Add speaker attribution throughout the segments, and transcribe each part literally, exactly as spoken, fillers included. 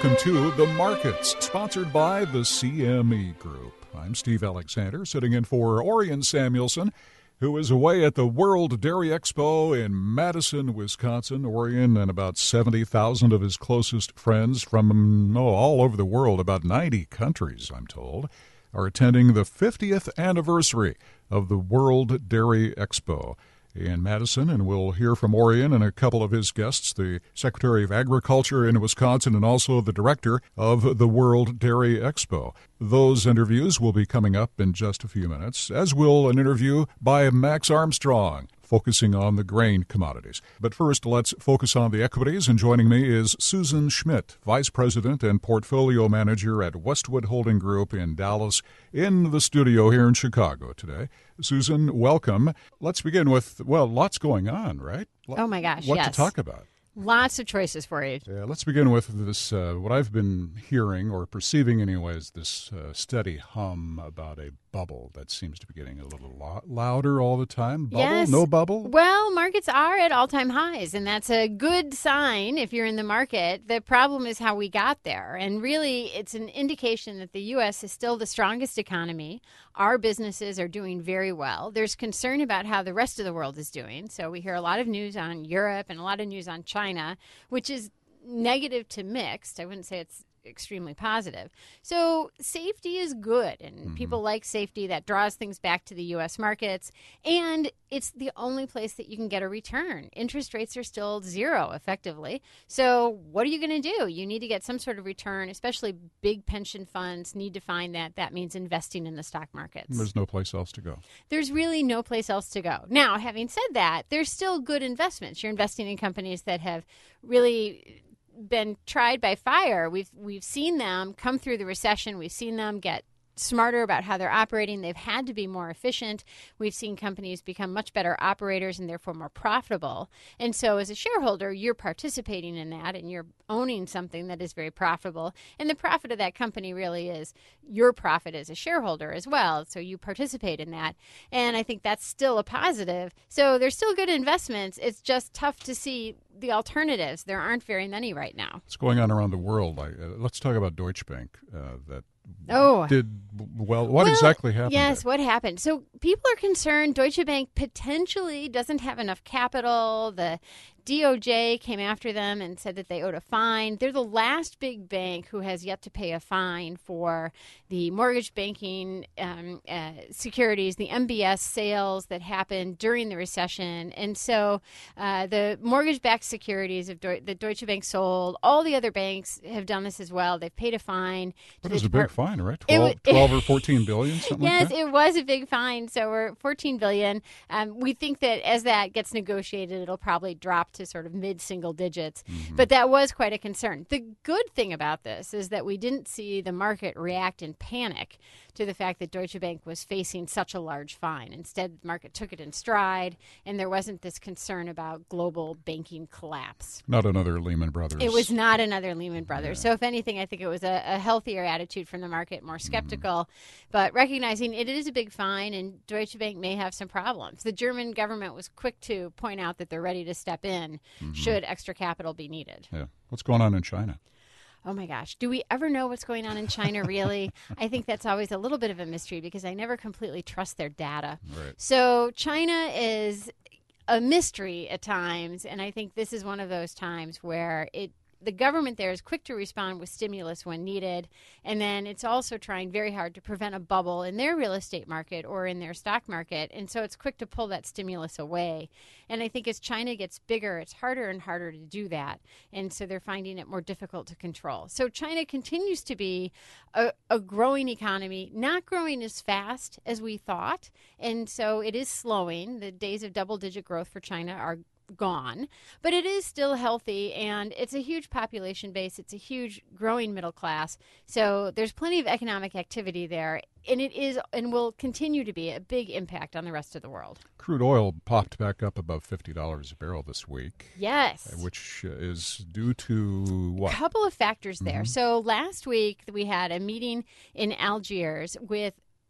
Speaker 1: welcome to The Markets, sponsored by the C M E Group. I'm Steve Alexander, sitting in for Orion Samuelson, who is away at the World Dairy Expo in Madison, Wisconsin. Orion and about seventy thousand of his closest friends from oh, all over the world, about ninety countries, I'm told, are attending the fiftieth anniversary of the World Dairy Expo in Madison, and we'll hear from Orion and a couple of his guests, the Secretary of Agriculture in Wisconsin and also the director of the World Dairy Expo. Those interviews will be coming up in just a few minutes, as will an interview by Max Armstrong, focusing on the grain commodities. But first, let's focus on the equities, and joining me is Susan Schmidt, Vice President and Portfolio Manager at Westwood Holding Group in Dallas, in the studio here in Chicago today. Susan, welcome. Let's begin with, well, lots going on, right?
Speaker 2: Oh, my gosh,
Speaker 1: What
Speaker 2: yes.
Speaker 1: to talk about?
Speaker 2: Lots of choices for you.
Speaker 1: Yeah, let's begin with this, uh, what I've been hearing or perceiving anyways, this uh, steady hum about a bubble that seems to be getting a little lo- louder all the time. Bubble?
Speaker 2: Yes.
Speaker 1: No bubble?
Speaker 2: Well, markets are at all-time highs, and that's a good sign if you're in the market. The problem is how we got there, and really it's an indication that the U S is still the strongest economy. Our businesses are doing very well. There's concern about how the rest of the world is doing, so we hear a lot of news on Europe and a lot of news on China, which is negative to mixed. I wouldn't say it's extremely positive. So safety is good, and mm-hmm. people like safety. That draws things back to the U S markets, and it's the only place that you can get a return. Interest rates are still zero, effectively. So what are you going to do? You need to get some sort of return, especially big pension funds need to find that. That means investing in the stock markets.
Speaker 1: There's no place else to go.
Speaker 2: There's really no place else to go. Now, having said that, there's still good investments. You're investing in companies that have really been tried by fire. We've we've seen them come through the recession. We've seen them get smarter about how they're operating. They've had to be more efficient. We've seen companies become much better operators and therefore more profitable. And so as a shareholder, you're participating in that and you're owning something that is very profitable. And the profit of that company really is your profit as a shareholder as well. So you participate in that. And I think that's still a positive. So there's still good investments. It's just tough to see the alternatives. There aren't very many right now.
Speaker 1: What's going on around the world? I, uh, let's talk about Deutsche Bank. Uh, that
Speaker 2: Oh,
Speaker 1: did well. What
Speaker 2: well,
Speaker 1: exactly happened?
Speaker 2: Yes,
Speaker 1: there?
Speaker 2: what happened? So people are concerned Deutsche Bank potentially doesn't have enough capital. The D O J came after them and said that they owed a fine. They're the last big bank who has yet to pay a fine for the mortgage banking um, uh, securities, the M B S sales that happened during the recession. And so uh, the mortgage-backed securities of Deu- that Deutsche Bank sold, all the other banks have done this as well. They've paid a fine.
Speaker 1: It was a
Speaker 2: Depart-
Speaker 1: big fine, right? twelve,
Speaker 2: was,
Speaker 1: twelve or fourteen billion, something
Speaker 2: yes,
Speaker 1: like that?
Speaker 2: it was a big fine. So we're fourteen billion. Um, we think that as that gets negotiated, it'll probably drop to sort of mid-single digits. Mm-hmm. But that was quite a concern. The good thing about this is that we didn't see the market react in panic to the fact that Deutsche Bank was facing such a large fine. Instead, the market took it in stride, and there wasn't this concern about global banking collapse.
Speaker 1: Not another Lehman Brothers.
Speaker 2: It was not another Lehman Brothers.
Speaker 1: Yeah.
Speaker 2: So if anything, I think it was a, a healthier attitude from the market, more skeptical, mm-hmm. but recognizing it is a big fine and Deutsche Bank may have some problems. The German government was quick to point out that they're ready to step in mm-hmm. should extra capital be needed.
Speaker 1: Yeah. What's going on in China?
Speaker 2: Oh, my gosh. Do we ever know what's going on in China, really? I think that's always a little bit of a mystery because I never completely trust their data.
Speaker 1: Right.
Speaker 2: So China is a mystery at times, and I think this is one of those times where it the government there is quick to respond with stimulus when needed, and then it's also trying very hard to prevent a bubble in their real estate market or in their stock market, and so it's quick to pull that stimulus away. And I think as China gets bigger, it's harder and harder to do that, and so they're finding it more difficult to control. So China continues to be a, a growing economy, not growing as fast as we thought, and so it is slowing. The days of double-digit growth for China are gone, but it is still healthy, and it's a huge population base. It's a huge growing middle class. So there's plenty of economic activity there, and it is and will continue to be a big impact on the rest of the world.
Speaker 1: Crude oil popped back up above fifty dollars a barrel this week.
Speaker 2: Yes.
Speaker 1: Which is due to what?
Speaker 2: A couple of factors there.
Speaker 1: Mm-hmm.
Speaker 2: So last week we had a meeting in Algiers with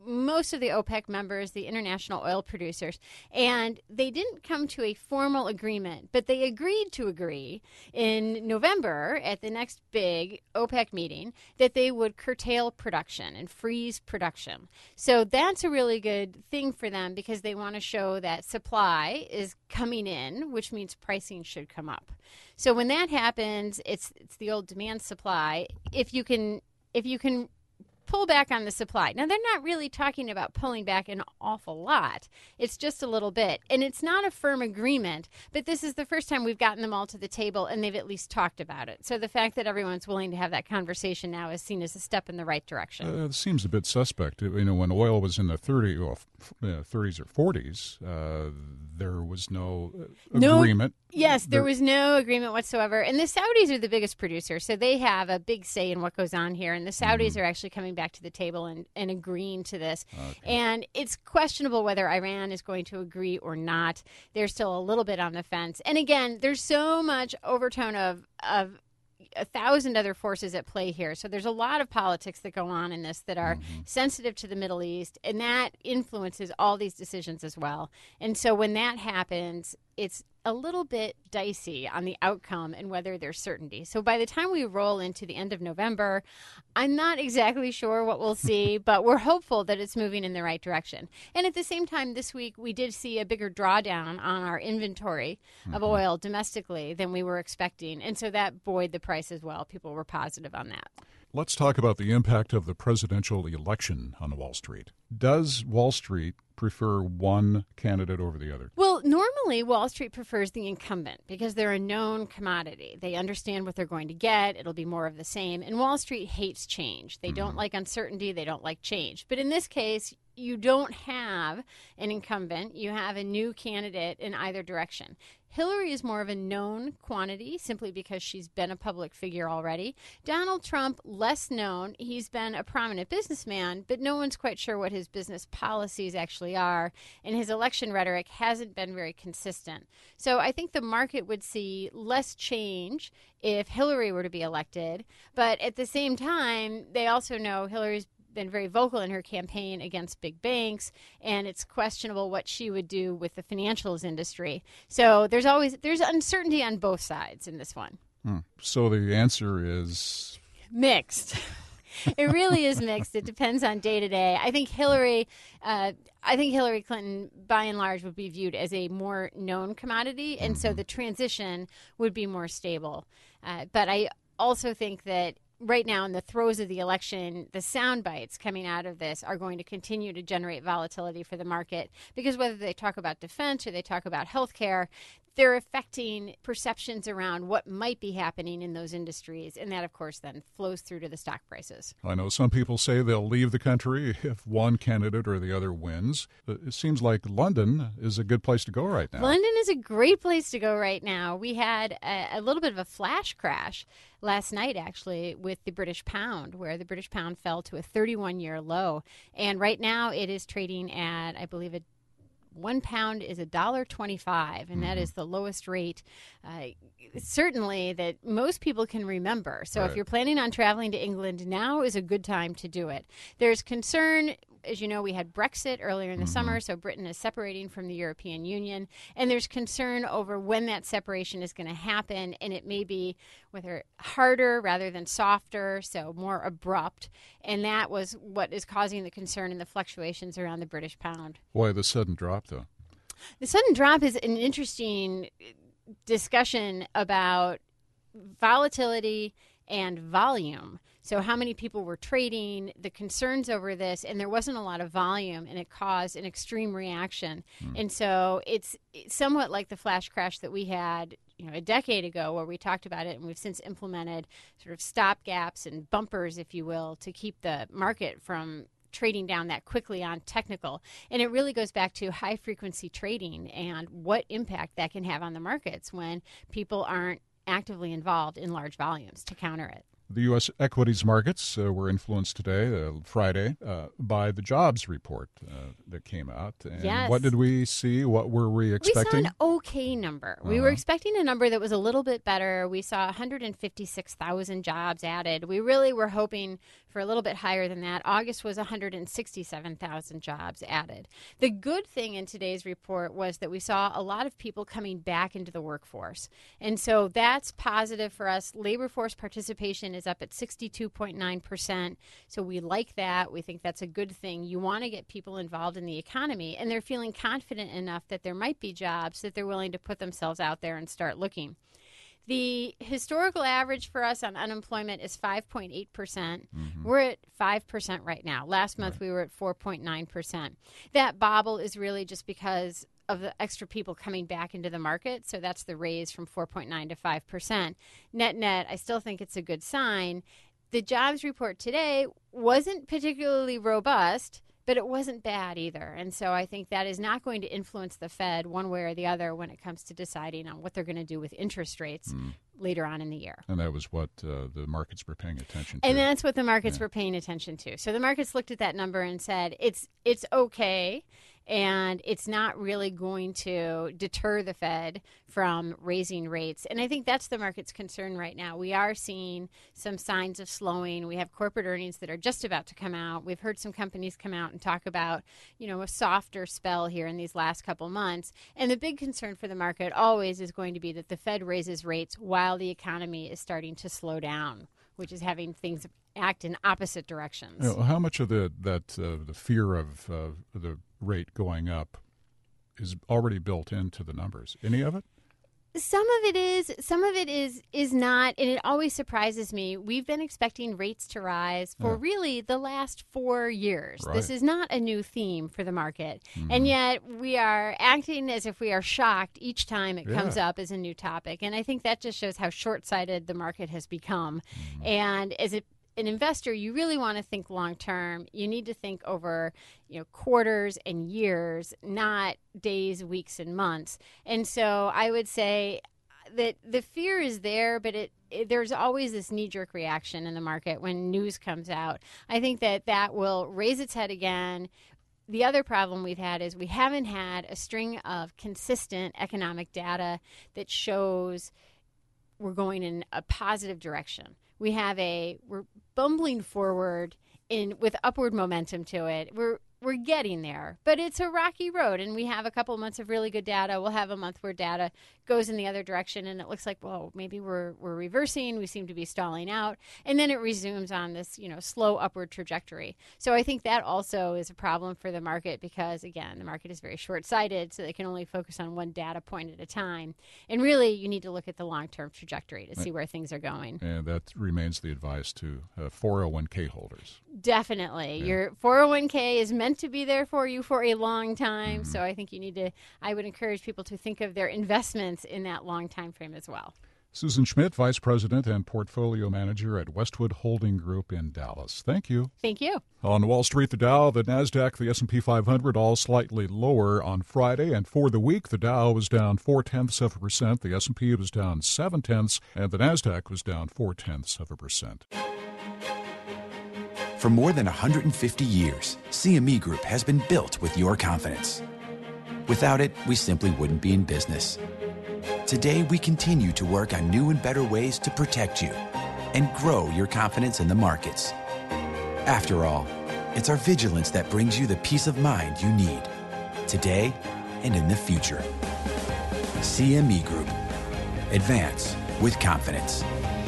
Speaker 2: most of the OPEC members, the international oil producers, and they didn't come to a formal agreement, but they agreed to agree in November at the next big OPEC meeting that they would curtail production and freeze production. So that's a really good thing for them because they want to show that supply is coming in, which means pricing should come up. So when that happens, it's it's the old demand supply. If you can if you can pull back on the supply. Now, they're not really talking about pulling back an awful lot. It's just a little bit. And it's not a firm agreement, but this is the first time we've gotten them all to the table and they've at least talked about it. So the fact that everyone's willing to have that conversation now is seen as a step in the right direction.
Speaker 1: Uh, it seems a bit suspect. You know, when oil was in the thirty, well, uh, thirties or forties, uh, there was no uh, agreement.
Speaker 2: No, yes, there,
Speaker 1: there
Speaker 2: was no agreement whatsoever. And the Saudis are the biggest producer, so they have a big say in what goes on here. And the Saudis mm-hmm. are actually coming back to the table and, and agreeing to this. Okay. And it's questionable whether Iran is going to agree or not. They're still a little bit on the fence. And again, there's so much overtone of of a thousand other forces at play here. So there's a lot of politics that go on in this that are mm-hmm. sensitive to the Middle East, and that influences all these decisions as well. And so when that happens, it's a little bit dicey on the outcome and whether there's certainty. So by the time we roll into the end of November, I'm not exactly sure what we'll see, but we're hopeful that it's moving in the right direction. And at the same time, this week, we did see a bigger drawdown on our inventory mm-hmm. of oil domestically than we were expecting. And so that buoyed the price as well. People were positive on that.
Speaker 1: Let's talk about the impact of the presidential election on Wall Street. Does Wall Street prefer one candidate over the other?
Speaker 2: Well, normally Wall Street prefers the incumbent because they're a known commodity. They understand what they're going to get. It'll be more of the same. And Wall Street hates change. They mm-hmm. don't like uncertainty. They don't like change. But in this case, you don't have an incumbent. You have a new candidate in either direction. Hillary is more of a known quantity simply because she's been a public figure already. Donald Trump, less known. He's been a prominent businessman, but no one's quite sure what his business policies actually are, and his election rhetoric hasn't been very consistent. So I think the market would see less change if Hillary were to be elected, but at the same time, they also know Hillary's been very vocal in her campaign against big banks, and it's questionable what she would do with the financials industry. So there's always there's uncertainty on both sides in this one.
Speaker 1: Hmm. So the answer is
Speaker 2: mixed. It really is mixed. It depends on day to day. I think Hillary, uh, I think Hillary Clinton, by and large, would be viewed as a more known commodity, and mm-hmm. so the transition would be more stable. Uh, but I also think that right now, in the throes of the election, the sound bites coming out of this are going to continue to generate volatility for the market because whether they talk about defense or they talk about healthcare, they're affecting perceptions around what might be happening in those industries. And that, of course, then flows through to the stock prices.
Speaker 1: I know some people say they'll leave the country if one candidate or the other wins. It seems like London is a good place to go right now.
Speaker 2: London is a great place to go right now. We had a, a little bit of a flash crash last night, actually, with the British pound, where the British pound fell to a thirty-one-year low. And right now it is trading at, I believe, a One pound is one dollar twenty-five, and that is the lowest rate, uh, certainly, that most people can remember. So
Speaker 1: right.
Speaker 2: if you're planning on traveling to England, now is a good time to do it. There's concern. As you know, we had Brexit earlier in the mm-hmm. summer, so Britain is separating from the European Union. And there's concern over when that separation is going to happen, and it may be whether harder rather than softer, so more abrupt. And that was what is causing the concern and the fluctuations around the British pound.
Speaker 1: Why the sudden drop, though?
Speaker 2: The sudden drop is an interesting discussion about volatility and volume. So how many people were trading, the concerns over this, and there wasn't a lot of volume, and it caused an extreme reaction. Mm. And so it's somewhat like the flash crash that we had, you know, a decade ago, where we talked about it, and we've since implemented sort of stop gaps and bumpers, if you will, to keep the market from trading down that quickly on technical. And it really goes back to high frequency trading and what impact that can have on the markets when people aren't actively involved in large volumes to counter it.
Speaker 1: The U S equities markets uh, were influenced today, uh, Friday, uh, by the jobs report uh, that came out. And
Speaker 2: yes.
Speaker 1: What did we see? What were we expecting?
Speaker 2: We saw an okay number. Uh-huh. We were expecting a number that was a little bit better. We saw one hundred fifty-six thousand jobs added. We really were hoping for a little bit higher than that. August was one hundred sixty-seven thousand jobs added. The good thing in today's report was that we saw a lot of people coming back into the workforce. And so that's positive for us. Labor force participation is up at sixty-two point nine percent. So we like that. We think that's a good thing. You want to get people involved in the economy, and they're feeling confident enough that there might be jobs that they're willing to put themselves out there and start looking. The historical average for us on unemployment is five point eight percent. Mm-hmm. We're at five percent right now. Last month right. we were at four point nine percent. That bobble is really just because of the extra people coming back into the market. So that's the raise from four point nine to five percent. Net net, I still think it's a good sign. The jobs report today wasn't particularly robust, but it wasn't bad either. And so I think that is not going to influence the Fed one way or the other when it comes to deciding on what they're going to do with interest rates mm. later on in the year.
Speaker 1: And that was what uh, the markets were paying attention to.
Speaker 2: And that's what the markets
Speaker 1: yeah.
Speaker 2: were paying attention to. So the markets looked at that number and said, it's it's okay, and it's not really going to deter the Fed from raising rates. And I think that's the market's concern right now. We are seeing some signs of slowing. We have corporate earnings that are just about to come out. We've heard some companies come out and talk about, you know, a softer spell here in these last couple months. And the big concern for the market always is going to be that the Fed raises rates while the economy is starting to slow down, which is having things act in opposite directions.
Speaker 1: You know, how much of the that uh, the fear of uh, the rate going up is already built into the numbers? Any of it?
Speaker 2: Some of it is, some of it is is not, and it always surprises me. We've been expecting rates to rise for yeah. really the last four years.
Speaker 1: Right.
Speaker 2: This is not a new theme for the market,
Speaker 1: mm-hmm.
Speaker 2: and yet we are acting as if we are shocked each time it
Speaker 1: yeah.
Speaker 2: comes up as a new topic. And I think that just shows how short-sighted the market has become. Mm-hmm. And as it an investor, you really want to think long term. You need to think over, you know, quarters and years, not days, weeks, and months. And so I would say that the fear is there, but it, it there's always this knee-jerk reaction in the market when news comes out. I think that that will raise its head again. The other problem we've had is we haven't had a string of consistent economic data that shows we're going in a positive direction. We have a we're bumbling forward in with upward momentum to it. We're we're getting there, but it's a rocky road, and we have a couple of months of really good data. We'll have a month where data goes in the other direction, and it looks like, well, maybe we're we're reversing. We seem to be stalling out, and then it resumes on this, you know, slow upward trajectory. So I think that also is a problem for the market because, again, the market is very short-sighted, so they can only focus on one data point at a time. And really, you need to look at the long-term trajectory to see where things are going.
Speaker 1: And that remains the advice to uh, four oh one k holders.
Speaker 2: Definitely.
Speaker 1: Yeah.
Speaker 2: Your four oh one k is meant to be there for you for a long time.
Speaker 1: Mm-hmm.
Speaker 2: So I think you need to, I would encourage people to think of their investments in that long time frame as well.
Speaker 1: Susan Schmidt, Vice President and Portfolio Manager at Westwood Holding Group in Dallas. Thank you.
Speaker 2: Thank you.
Speaker 1: On Wall Street, the Dow, the NASDAQ, the S and P five hundred all slightly lower on Friday. And for the week, the Dow was down four-tenths of a percent, the S and P was down seven-tenths, and the NASDAQ was down four-tenths of a percent.
Speaker 3: For more than one hundred fifty years, C M E Group has been built with your confidence. Without it, we simply wouldn't be in business. Today, we continue to work on new and better ways to protect you and grow your confidence in the markets. After all, it's our vigilance that brings you the peace of mind you need, today and in the future. C M E Group. Advance with confidence.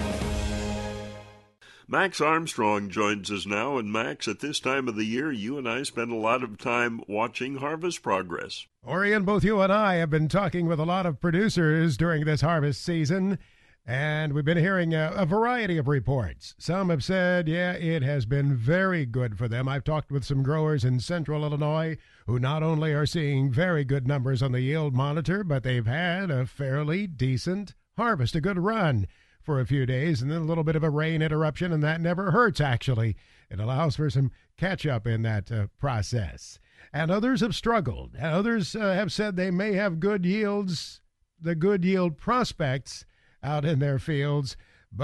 Speaker 4: Max Armstrong joins us now, and Max, at this time of the year, you and I spend a lot of time watching harvest progress.
Speaker 5: Orion, both you and I have been talking with a lot of producers during this harvest season, and we've been hearing a, a variety of reports. Some have said, yeah, it has been very good for them. I've talked with some growers in central Illinois who not only are seeing very good numbers on the yield monitor, but they've had a fairly decent harvest, a good run for a few days, and then a little bit of a rain interruption, and that never hurts, actually. It allows for some catch-up in that uh, process. And others have struggled. And others uh, have said they may have good yields, the good yield prospects out in their fields, but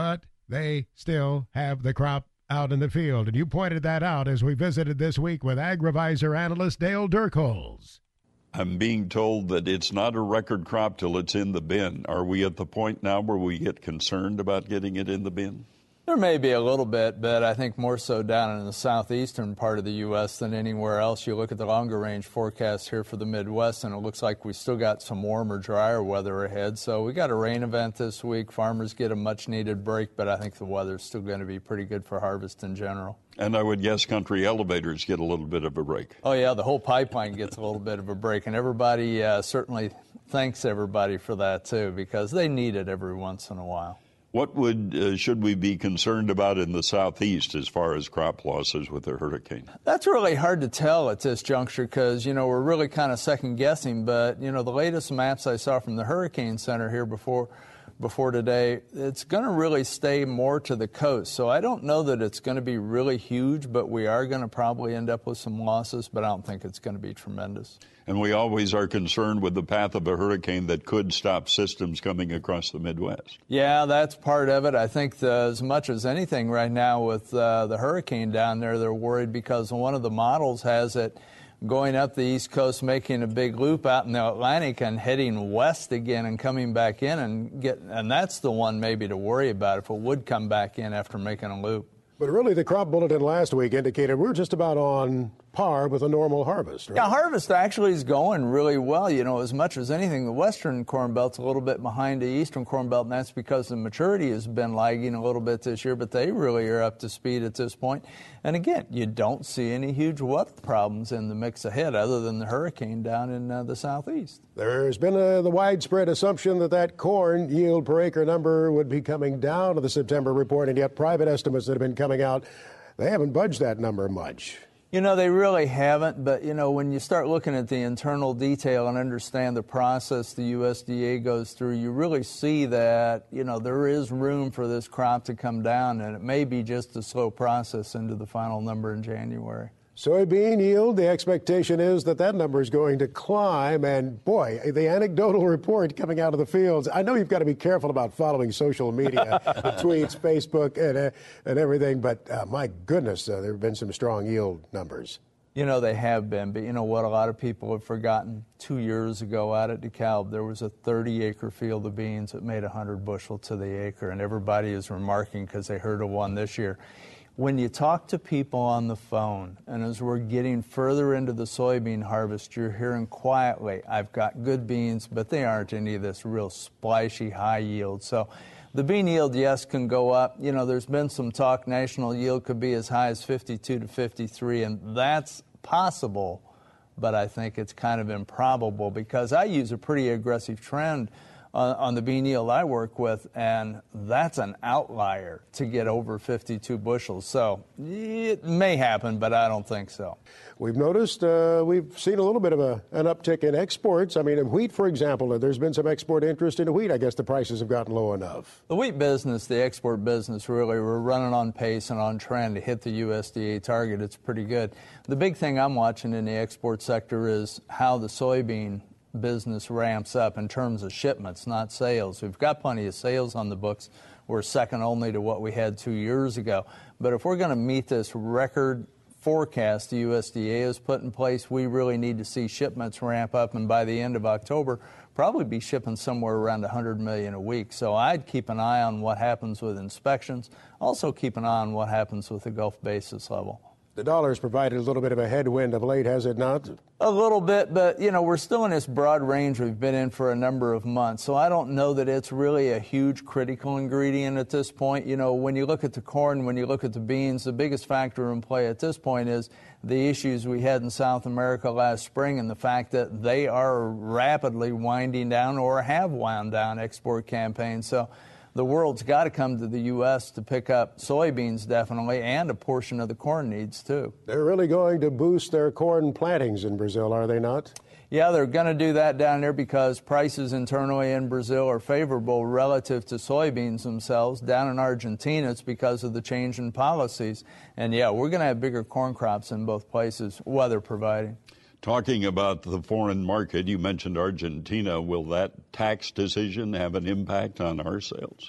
Speaker 5: they still have the crop out in the field. And you pointed that out as we visited this week with AgriVisor analyst Dale Dirkholz.
Speaker 6: I'm being told that it's not a record crop till it's in the bin. Are we at the point now where we get concerned about getting it in the bin?
Speaker 7: There may be a little bit, but I think more so down in the southeastern part of the U S than anywhere else. You look at the longer range forecast here for the Midwest, and it looks like we still got some warmer, drier weather ahead. So we got a rain event this week. Farmers get a much-needed break, but I think the weather's still going to be pretty good for harvest in general.
Speaker 6: And I would guess country elevators get a little bit of a break.
Speaker 7: Oh, yeah, the whole pipeline gets a little bit of a break, and everybody uh, certainly thanks everybody for that, too, because they need it every once in a while.
Speaker 6: What would uh, should we be concerned about in the southeast as far as crop losses with the hurricane?
Speaker 7: That's really hard to tell at this juncture because, you know, we're really kind of second guessing. But, you know, the latest maps I saw from the Hurricane Center here before before today, it's going to really stay more to the coast. So I don't know that it's going to be really huge, but we are going to probably end up with some losses, but I don't think it's going to be tremendous.
Speaker 6: And we always are concerned with the path of a hurricane that could stop systems coming across the Midwest.
Speaker 7: Yeah, that's part of it. I think the, as much as anything right now with uh, the hurricane down there, they're worried because one of the models has it going up the East Coast, making a big loop out in the Atlantic and heading west again and coming back in. and get, And that's the one maybe to worry about if it would come back in after making a loop.
Speaker 5: But really, the crop bulletin last week indicated we're just about on par with a normal harvest, right?
Speaker 7: Yeah, harvest actually is going really well. You know, as much as anything, the western Corn Belt's a little bit behind the eastern Corn Belt, and that's because the maturity has been lagging a little bit this year, but they really are up to speed at this point. And again, you don't see any huge weather problems in the mix ahead other than the hurricane down in uh, the southeast.
Speaker 5: There's been a, the widespread assumption that that corn yield per acre number would be coming down to the September report, and yet private estimates that have been coming out, they haven't budged that number much.
Speaker 7: You know, they really haven't, but, you know, when you start looking at the internal detail and understand the process the U S D A goes through, you really see that, you know, there is room for this crop to come down, and it may be just a slow process into the final number in January.
Speaker 5: Soybean yield, the expectation is that that number is going to climb. And, boy, the anecdotal report coming out of the fields, I know you've got to be careful about following social media, the tweets, Facebook, and, uh, and everything, but uh, my goodness, uh, there have been some strong yield numbers.
Speaker 7: You know, they have been, but you know what a lot of people have forgotten? Two years ago out at DeKalb, there was a thirty-acre field of beans that made one hundred bushel to the acre, and everybody is remarking because they heard of one this year. When you talk to people on the phone, and as we're getting further into the soybean harvest, you're hearing quietly, I've got good beans, but they aren't any of this real splashy high yield. So the bean yield, yes, can go up. You know, there's been some talk national yield could be as high as fifty-two to fifty-three, and that's possible, but I think it's kind of improbable because I use a pretty aggressive trend on, on the bean yield I work with, and that's an outlier to get over fifty-two bushels. So it may happen, but I don't think so.
Speaker 5: We've noticed, uh, we've seen a little bit of a, an uptick in exports. I mean, in wheat, for example, there's been some export interest in wheat. I guess the prices have gotten low enough.
Speaker 7: The wheat business, the export business, really, we're running on pace and on trend to hit the U S D A target. It's pretty good. The big thing I'm watching in the export sector is how the soybean business ramps up in terms of shipments, not sales. We've got plenty of sales on the books. We're second only to what we had two years ago. But if we're going to meet this record forecast the U S D A has put in place, we really need to see shipments ramp up, and by the end of October, probably be shipping somewhere around one hundred million a week. So I'd keep an eye on what happens with inspections. Also keep an eye on what happens with the Gulf basis level.
Speaker 5: The dollar has provided a little bit of a headwind of late, has it not?
Speaker 7: A little bit, but, you know, we're still in this broad range we've been in for a number of months. So I don't know that it's really a huge critical ingredient at this point. You know, when you look at the corn, when you look at the beans, the biggest factor in play at this point is the issues we had in South America last spring and the fact that they are rapidly winding down or have wound down export campaigns. So the world's got to come to the U S to pick up soybeans, definitely, and a portion of the corn needs, too.
Speaker 5: They're really going to boost their corn plantings in Brazil, are they not?
Speaker 7: Yeah, they're going to do that down there because prices internally in Brazil are favorable relative to soybeans themselves. Down in Argentina, it's because of the change in policies. And, yeah, we're going to have bigger corn crops in both places, weather providing.
Speaker 6: Talking about the foreign market, you mentioned Argentina. Will that tax decision have an impact on our sales?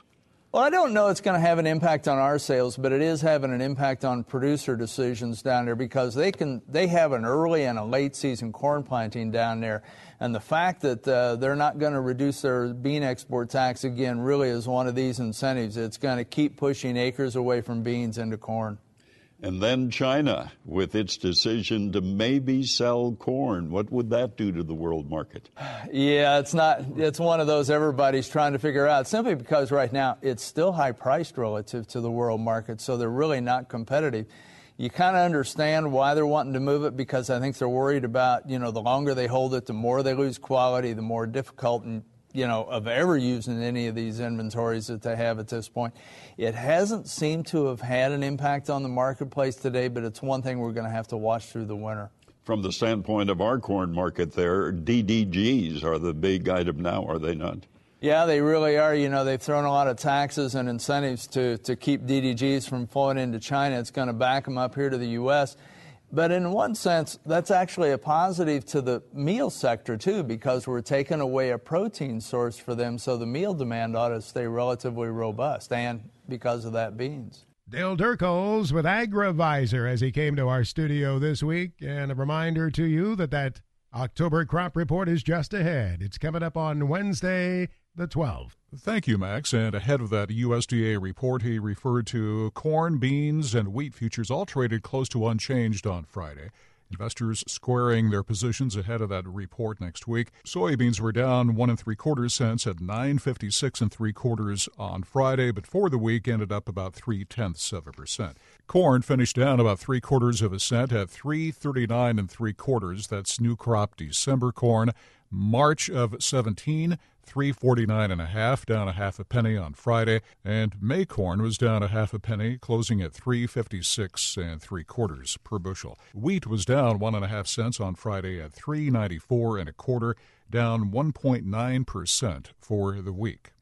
Speaker 7: Well, I don't know it's going to have an impact on our sales, but it is having an impact on producer decisions down there because they can they have an early and a late season corn planting down there. And the fact that uh, they're not going to reduce their bean export tax again really is one of these incentives. It's going to keep pushing acres away from beans into corn.
Speaker 6: And then China, with its decision to maybe sell corn. What would that do to the world market?
Speaker 7: Yeah, it's not. It's one of those everybody's trying to figure out, simply because right now it's still high priced relative to the world market, so they're really not competitive. You kind of understand why they're wanting to move it, because I think they're worried about, you know, the longer they hold it, the more they lose quality, the more difficult and you know, of ever using any of these inventories that they have at this point. It hasn't seemed to have had an impact on the marketplace today, but it's one thing we're going to have to watch through the winter.
Speaker 6: From the standpoint of our corn market there, D D Gs are the big item now, are they not?
Speaker 7: Yeah, they really are. You know, they've thrown a lot of taxes and incentives to, to keep D D Gs from flowing into China. It's going to back them up here to the U S But in one sense, that's actually a positive to the meal sector, too, because we're taking away a protein source for them, so the meal demand ought to stay relatively robust, and because of that, beans.
Speaker 5: Dale Durkholz with AgriVisor as he came to our studio this week. And a reminder to you that that October crop report is just ahead. It's coming up on Wednesday, the twelfth.
Speaker 1: Thank you, Max. And ahead of that U S D A report, he referred to corn, beans, and wheat futures all traded close to unchanged on Friday. Investors squaring their positions ahead of that report next week. Soybeans were down one and three quarters cents at nine fifty-six and three quarters on Friday, but for the week ended up about three tenths of a percent. Corn finished down about three quarters of a cent at three thirty-nine and three quarters. That's new crop December corn. March of seventeen, three forty-nine and a half, down a half a penny on Friday, and May corn was down a half a penny, closing at three fifty-six and three quarters per bushel. Wheat was down one and a half cents on Friday at three ninety-four and a quarter, down one point nine percent for the week.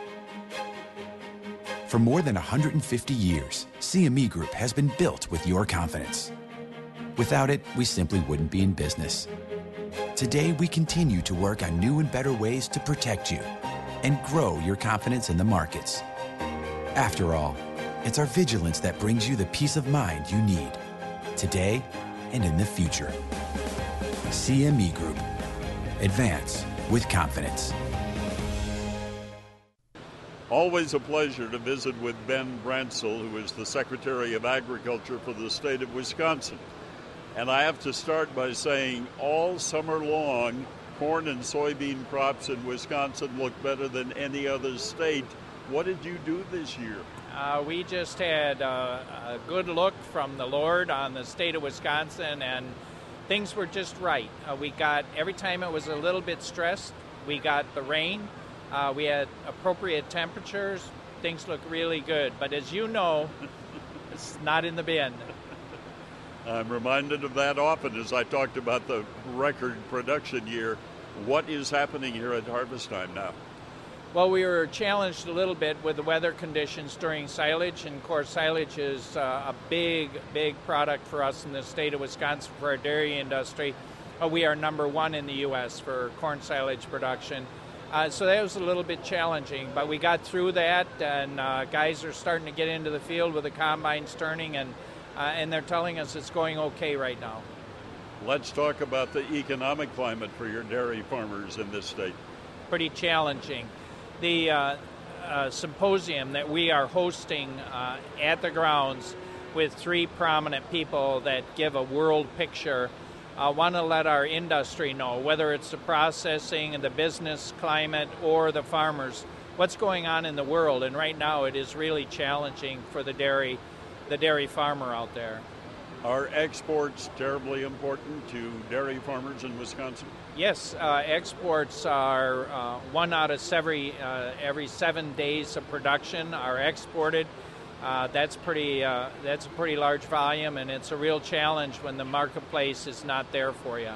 Speaker 3: For more than one hundred fifty years, C M E Group has been built with your confidence. Without it, we simply wouldn't be in business. Today, we continue to work on new and better ways to protect you and grow your confidence in the markets. After all, it's our vigilance that brings you the peace of mind you need today and in the future. C M E Group. Advance with confidence.
Speaker 4: Always a pleasure to visit with Ben Branscell, who is the Secretary of Agriculture for the state of Wisconsin. And I have to start by saying all summer long, corn and soybean crops in Wisconsin look better than any other state. What did you do this year?
Speaker 8: Uh, we just had uh, a good look from the Lord on the state of Wisconsin, and things were just right. Uh, we got, every time it was a little bit stressed, we got the rain. Uh, we had appropriate temperatures. Things look really good. But as you know, it's not in the bin.
Speaker 4: I'm reminded of that often as I talked about the record production year. What is happening here at harvest time now?
Speaker 8: Well, we were challenged a little bit with the weather conditions during silage, and of course silage is uh, a big, big product for us in the state of Wisconsin for our dairy industry. Uh, we are number one in the U S for corn silage production. Uh, so that was a little bit challenging, but we got through that, and uh, guys are starting to get into the field with the combines turning, and Uh, and they're telling us it's going okay right now.
Speaker 4: Let's talk about the economic climate for your dairy farmers in this state.
Speaker 8: Pretty challenging. The uh, uh, symposium that we are hosting uh, at the grounds with three prominent people that give a world picture, I uh, want to let our industry know, whether it's the processing and the business climate or the farmers, what's going on in the world. And right now it is really challenging for the dairy the dairy farmer out there.
Speaker 4: Are exports terribly important to dairy farmers in Wisconsin?
Speaker 8: Yes, uh, exports are uh, one out of every, uh, every seven days of production are exported. Uh, that's pretty. Uh, that's a pretty large volume, and it's a real challenge when the marketplace is not there for you.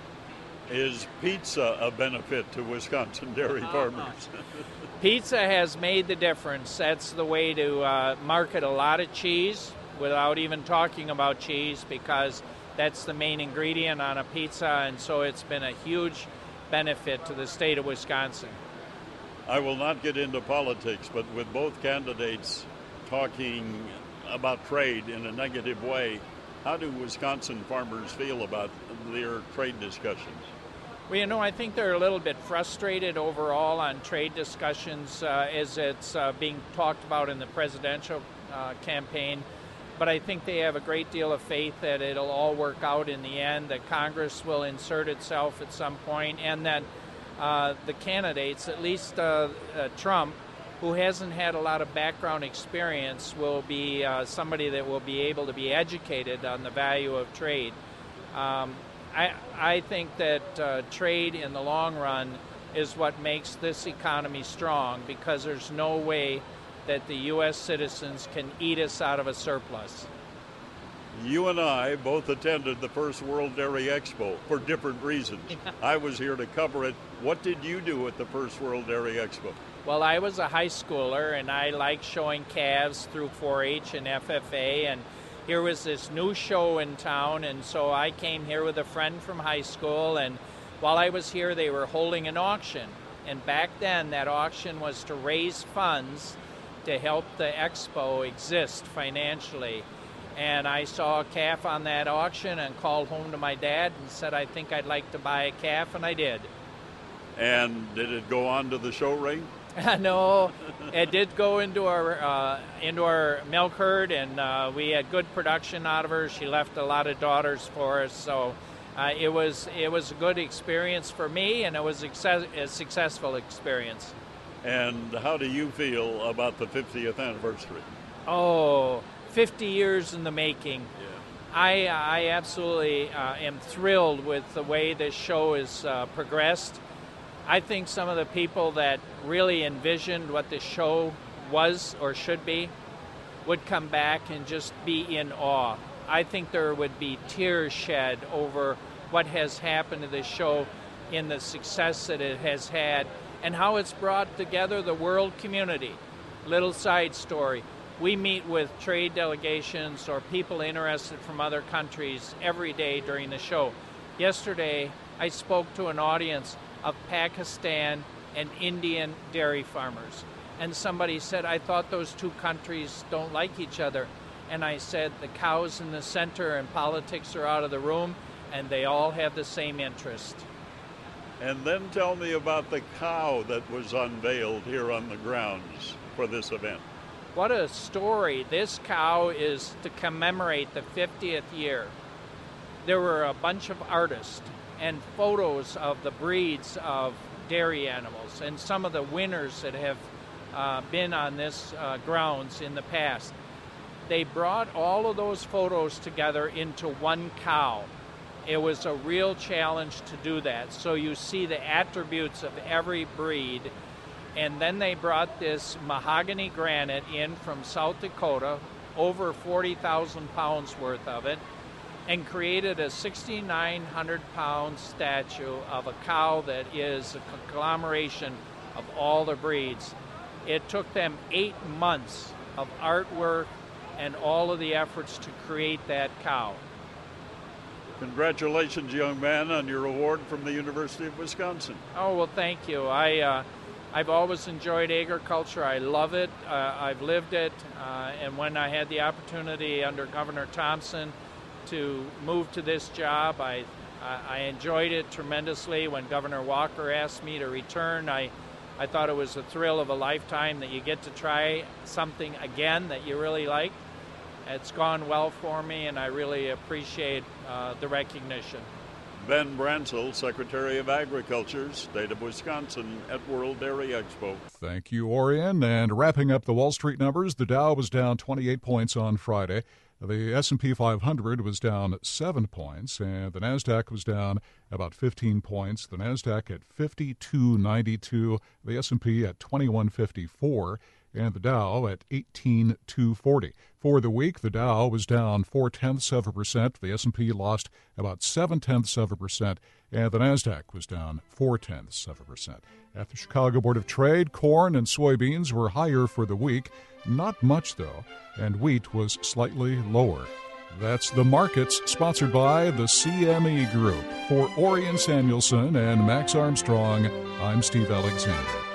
Speaker 4: Is pizza a benefit to Wisconsin dairy
Speaker 8: uh-huh.
Speaker 4: farmers?
Speaker 8: Pizza has made the difference. That's the way to uh, market a lot of cheese without even talking about cheese, because that's the main ingredient on a pizza, and so it's been a huge benefit to the state of Wisconsin.
Speaker 4: I will not get into politics, but with both candidates talking about trade in a negative way, how do Wisconsin farmers feel about their trade discussions?
Speaker 8: Well, you know, I think they're a little bit frustrated overall on trade discussions uh, as it's uh, being talked about in the presidential uh, campaign. But I think they have a great deal of faith that it'll all work out in the end, that Congress will insert itself at some point, and that uh, the candidates, at least uh, uh, Trump, who hasn't had a lot of background experience, will be uh, somebody that will be able to be educated on the value of trade. Um, I, I think that uh, trade in the long run is what makes this economy strong, because there's no way that the U S citizens can eat us out of a surplus.
Speaker 4: You and I both attended the first World Dairy Expo for different reasons. I was here to cover it. What did you do at the first World Dairy Expo?
Speaker 8: Well, I was a high schooler, and I liked showing calves through four H and F F A, and here was this new show in town, and so I came here with a friend from high school, and while I was here, they were holding an auction. And back then, that auction was to raise funds to help the expo exist financially. And I saw a calf on that auction and called home to my dad and said, I think I'd like to buy a calf, and I did.
Speaker 4: And did it go on to the show ring?
Speaker 8: No, it did go into our uh, into our milk herd, and uh, we had good production out of her. She left a lot of daughters for us, so uh, it was it was a good experience for me, and it was a successful experience.
Speaker 4: And how do you feel about the fiftieth anniversary?
Speaker 8: Oh, fifty years in the making. Yeah. I I absolutely uh, am thrilled with the way this show has uh, progressed. I think some of the people that really envisioned what this show was or should be would come back and just be in awe. I think there would be tears shed over what has happened to this show in the success that it has had and how it's brought together the world community. Little side story. We meet with trade delegations or people interested from other countries every day during the show. Yesterday, I spoke to an audience of Pakistan and Indian dairy farmers. And somebody said, I thought those two countries don't like each other. And I said, the cows in the center and politics are out of the room, and they all have the same interest.
Speaker 4: And then tell me about the cow that was unveiled here on the grounds for this event.
Speaker 8: What a story. This cow is to commemorate the fiftieth year. There were a bunch of artists and photos of the breeds of dairy animals and some of the winners that have uh, been on this uh, grounds in the past. They brought all of those photos together into one cow. It was a real challenge to do that. So you see the attributes of every breed. And then they brought this mahogany granite in from South Dakota, over forty thousand pounds worth of it, and created a six thousand nine hundred pound statue of a cow that is a conglomeration of all the breeds. It took them eight months of artwork and all of the efforts to create that cow.
Speaker 4: Congratulations, young man, on your award from the University of Wisconsin.
Speaker 8: Oh, well, thank you. I, uh, I've always enjoyed agriculture. I love it. Uh, I've lived it. Uh, and when I had the opportunity under Governor Thompson to move to this job, I, I enjoyed it tremendously. When Governor Walker asked me to return, I, I thought it was a thrill of a lifetime that you get to try something again that you really like. It's gone well for me, and I really appreciate uh, the recognition.
Speaker 4: Ben Branscell, Secretary of Agriculture, State of Wisconsin, at World Dairy Expo.
Speaker 1: Thank you, Orion. And wrapping up the Wall Street numbers, the Dow was down twenty-eight points on Friday. The S and P five hundred was down seven points, and the NASDAQ was down about fifteen points. The NASDAQ at fifty-two ninety-two, the S and P at twenty-one fifty-four, and the Dow at eighteen two forty. For the week, the Dow was down four-tenths of a percent. The S and P lost about seven-tenths of a percent, and the NASDAQ was down four-tenths of a percent. At the Chicago Board of Trade, corn and soybeans were higher for the week. Not much, though, and wheat was slightly lower. That's The Markets, sponsored by the C M E Group. For Orion Samuelson and Max Armstrong, I'm Steve Alexander.